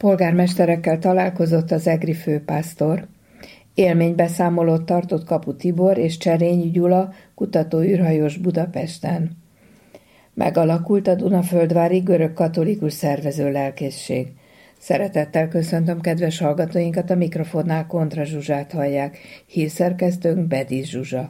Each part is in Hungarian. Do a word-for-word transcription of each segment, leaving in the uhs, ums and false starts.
Polgármesterekkel találkozott az egri főpásztor. Élménybeszámolót tartott Kapu Tibor és Cserényi Gyula kutatóűrhajós Budapesten. Megalakult a Dunaföldvári görögkatolikus szervező lelkészség. Szeretettel köszöntöm kedves hallgatóinkat, a mikrofonnál Kontra Zsuzsát hallják, hírszerkesztőnk Bedis Zsuzsa.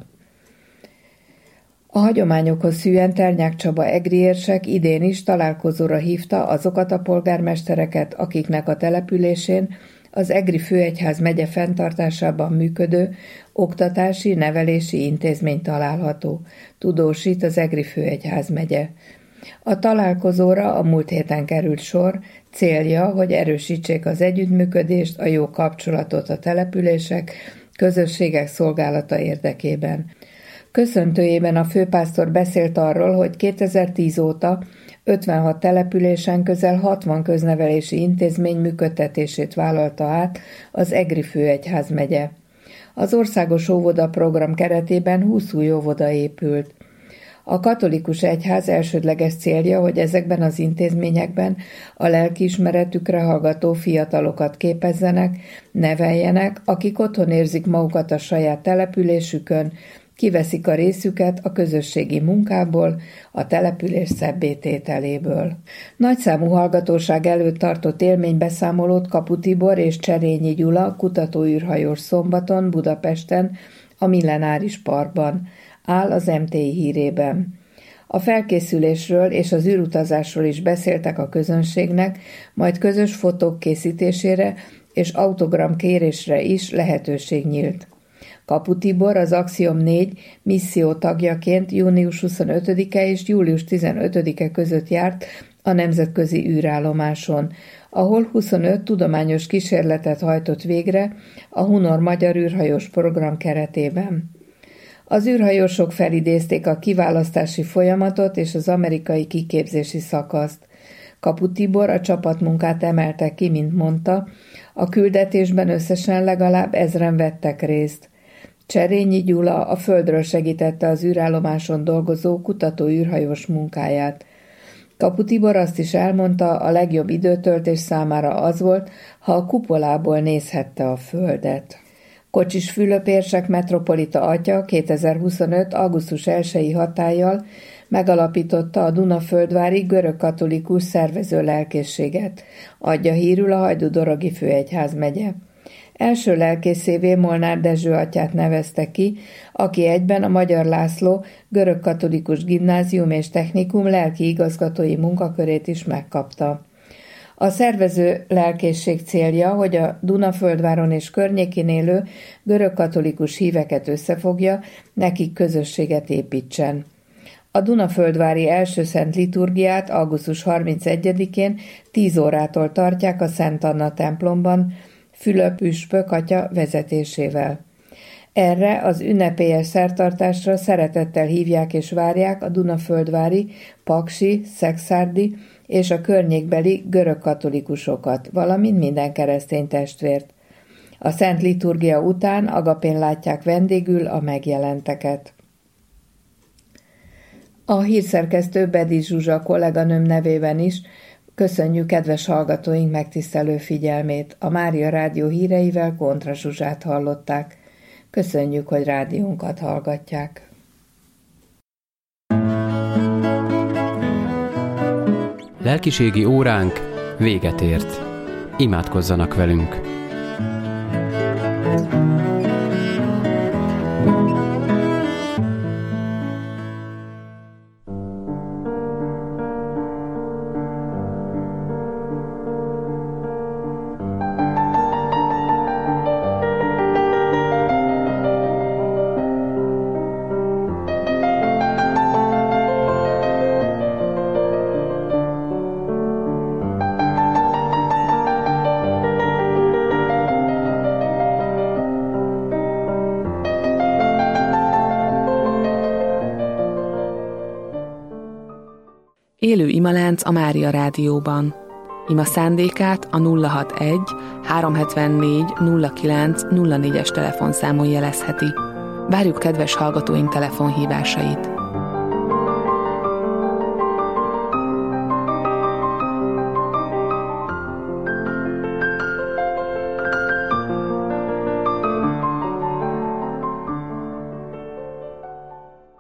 A hagyományokhoz hűen Ternyák Csaba egri érsek idén is találkozóra hívta azokat a polgármestereket, akiknek a településén az Egri Főegyház megye fenntartásában működő oktatási, nevelési intézmény található, tudósít az Egri Főegyház megye. A találkozóra a múlt héten került sor, célja, hogy erősítsék az együttműködést, a jó kapcsolatot a települések, közösségek szolgálata érdekében. Köszöntőjében a főpásztor beszélt arról, hogy kétezer-tíz óta ötvenhat településen közel hatvan köznevelési intézmény működtetését vállalta át az Egri Főegyház megye. Az országos óvoda program keretében húsz új óvoda épült. A katolikus egyház elsődleges célja, hogy ezekben az intézményekben a lelkiismeretükre hallgató fiatalokat képezzenek, neveljenek, akik otthon érzik magukat a saját településükön, kiveszik a részüket a közösségi munkából, a település szebbé tételéből. Nagyszámú hallgatóság előtt tartott élménybeszámolót Kapu Tibor és Cserényi Gyula kutatóűrhajós szombaton Budapesten, a Millenáris Parkban, áll az em té i hírében. A felkészülésről és az űrutazásról is beszéltek a közönségnek, majd közös fotók készítésére és autogram kérésre is lehetőség nyílt. Kapu Tibor az Axiom négy misszió tagjaként június huszonötödike és július tizenötödike között járt a nemzetközi űrállomáson, ahol huszonöt tudományos kísérletet hajtott végre a Hunor Magyar űrhajós program keretében. Az űrhajósok felidézték a kiválasztási folyamatot és az amerikai kiképzési szakaszt. Kapu Tibor a csapatmunkát emelte ki, mint mondta, a küldetésben összesen legalább ezren vettek részt. Cserényi Gyula a Földről segítette az űrállomáson dolgozó kutató űrhajós munkáját. Kapu Tibor azt is elmondta, a legjobb időtöltés számára az volt, ha a kupolából nézhette a Földet. Kocsis Fülöp érsek metropolita atya kétezer-huszonöt. augusztus elsejei hatállyal megalapította a Dunaföldvári görögkatolikus szervező lelkészséget, adja hírül a Hajdú-Dorogi Főegyház megye. Első lelkészévé Molnár Dezső atyát nevezte ki, aki egyben a Magyar László görögkatolikus gimnázium és technikum lelki igazgatói munkakörét is megkapta. A szervező lelkészség célja, hogy a Dunaföldváron és környékén élő görögkatolikus híveket összefogja, nekik közösséget építsen. A Dunaföldvári első szent liturgiát augusztus harmincegyedikén tíz órától tartják a Szent Anna templomban, Fülöp püspök atya vezetésével. Erre az ünnepélyes szertartásra szeretettel hívják és várják a dunaföldvári, paksi, szekszárdi és a környékbeli görögkatolikusokat, valamint minden keresztény testvért. A szent liturgia után agapén látják vendégül a megjelenteket. A hírszerkesztő Bedis Zsuzsa kolléganőm nevében is köszönjük kedves hallgatóink megtisztelő figyelmét. A Mária Rádió híreivel Kontra Zsuzsát hallották. Köszönjük, hogy rádiónkat hallgatják. Lelkiségi óránk véget ért. Imádkozzanak velünk! Élő imalánc a Mária Rádióban. Ima szándékát a nulla hatvanegy háromszázhetvennégy nulla kilenc nulla négyes telefonszámon jelezheti. Várjuk kedves hallgatóink telefonhívásait.